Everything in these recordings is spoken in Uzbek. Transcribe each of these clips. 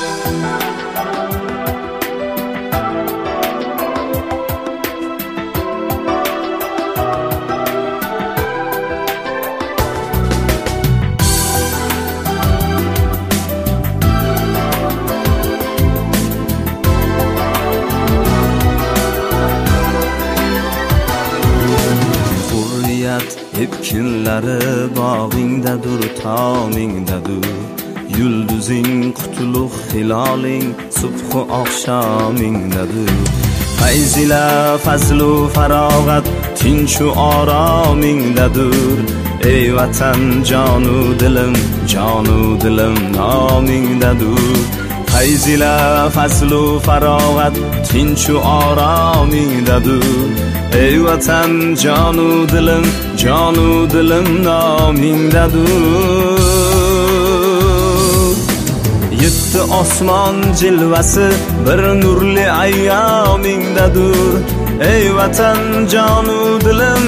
Epkinlari bog'ingdadur, tomingdadur. Yulduzing qutlug' hiloling subhu oqshomingdadur. Fayzila fazlu farog'at tinchu oromingdadur. Ey vatan jonu dilim nomingdadur. Fayzila fazlu farog'at tinchu oromingdadur. Ey vatan jonu dilim nomingdadur. Yetti osmon jilvasi bir nurli ayyomingdadur. Ey vatan jonu dilim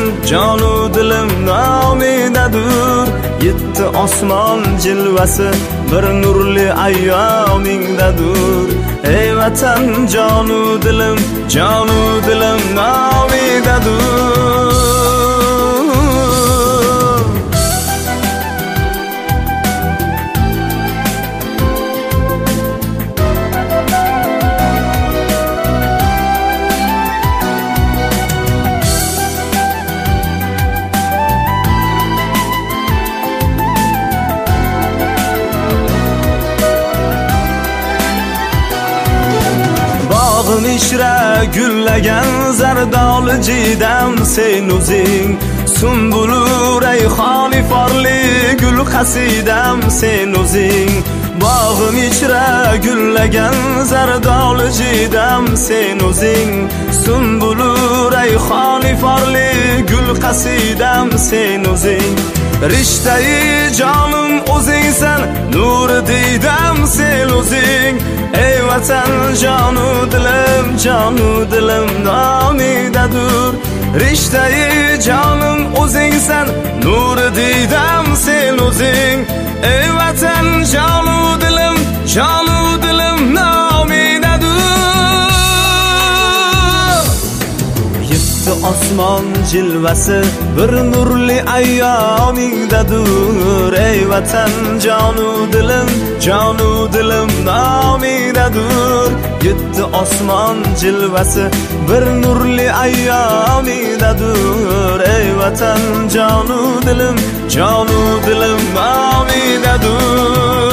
nomingdadur. Yetti osmon jilvasi bir nurli ayyomingdadur. Ey vatan jonu dilim nomingdadur. Mishra gullagan zardoli jidam sen o'zing. Sumbulu rayhoni forli gul qasidam sen o'zing. Bog'im ichra gullagan zardoli jidam sen o'zing. Sumbulu rayhoni forli gul qasidam sen o'zing. Rishtai jonim o'zingsan, nur diydam sen o'zing. Ey vatan jonu dilim nomingdadur. Rishtai jonim o'zingsan, nur diydam sen o'zing. Ey vatan jonu dilim nomingdadur. Yetti osmon jilvasi bir nurli ayyomingdadur. Ey vatan jonu dilim nomingdadur. Yetti osmon jilvasi bir nurli ayyomingdadur. Ey vatan jonu dilim nomingdadur.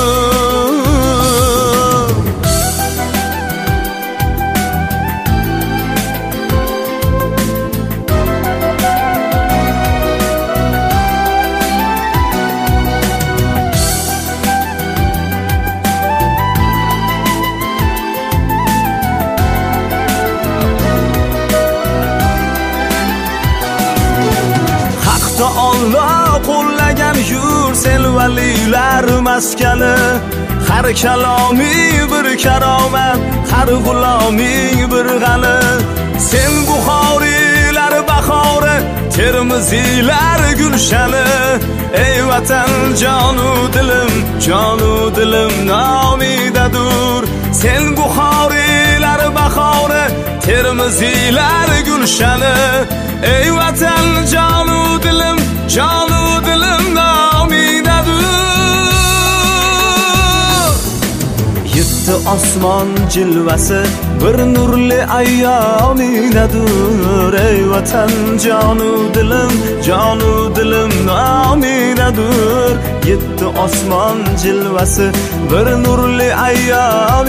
Allah qo'llagan yur selvalilar maskani. Har kalomi bir karomat, har g'uloming bir g'ani. Sen buxoriylar bahori, termiziylar gulshani. Ey vatan jonu dilim nomingdadur. Sen buxoriylar bahori, termiziylar gulshani. Ey vatan jonu dilim nomingdadur. Yetti osmon jilvasi bir nurli ayyomingdadur. Ey vatan jonu dilim nomingdadur. Yetti osmon jilvasi bir nurli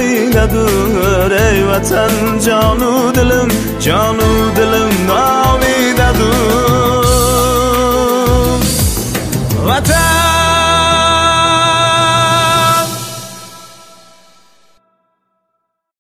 ayyomingdadur. Ey vatan jonu dilim nomingdadur.